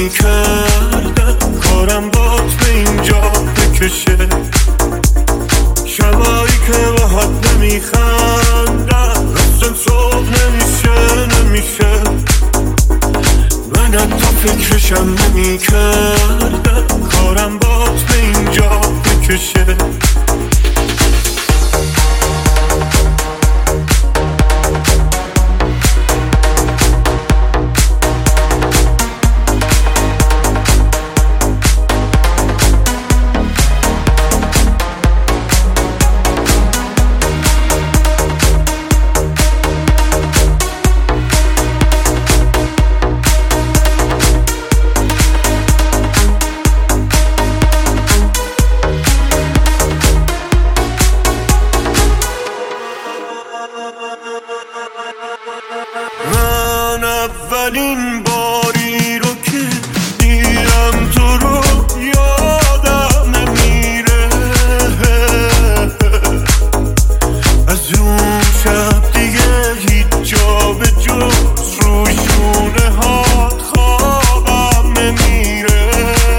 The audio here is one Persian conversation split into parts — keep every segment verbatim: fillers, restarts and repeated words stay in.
نمیکردم کارم بات به اینجا بکشه. شبایی که باهات نمیخندم اصلا صبح نمیشه نمیشه. من حتی فکرشم نمیکردم کارم بات به اینجا بکشه. من اولین باری رو که دیدم تو رو یادم نمیره. از اون شب دیگه هیچ جا به جز رو شونه ها خوابم نمیره.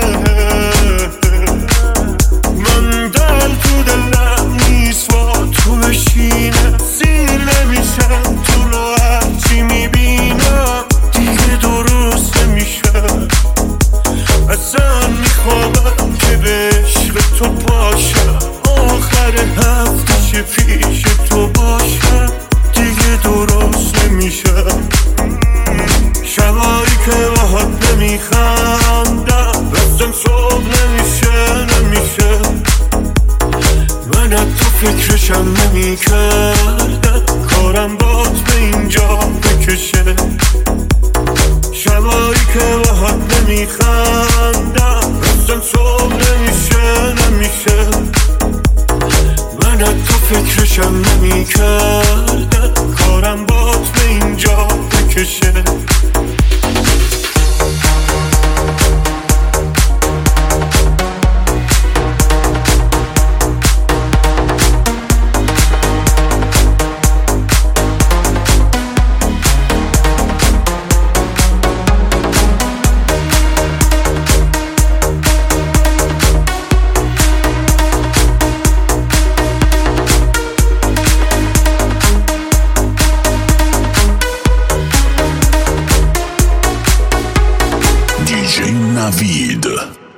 من دل تو دلم نیست با تو بشینه سیر نمیشم تو رو هرچی میبینم دیگه درست نمیشه. اصلا میخوابم که به عشق تو باشم آخر هفتهش پیش تو باشم دیگه درست نمیشه. شبایی که باهات نمیخندم اصلا صبح نمیشه نمیشه. من حتی فکرشم نمیکردم کارم بات به اینجا بکشه. شبایی که باهات نمیخندم اصلا صبح نمیشه نمیشه. من حتی فکرشم نمیکردم کارم بات به اینجا بکشه. دی جی نوید.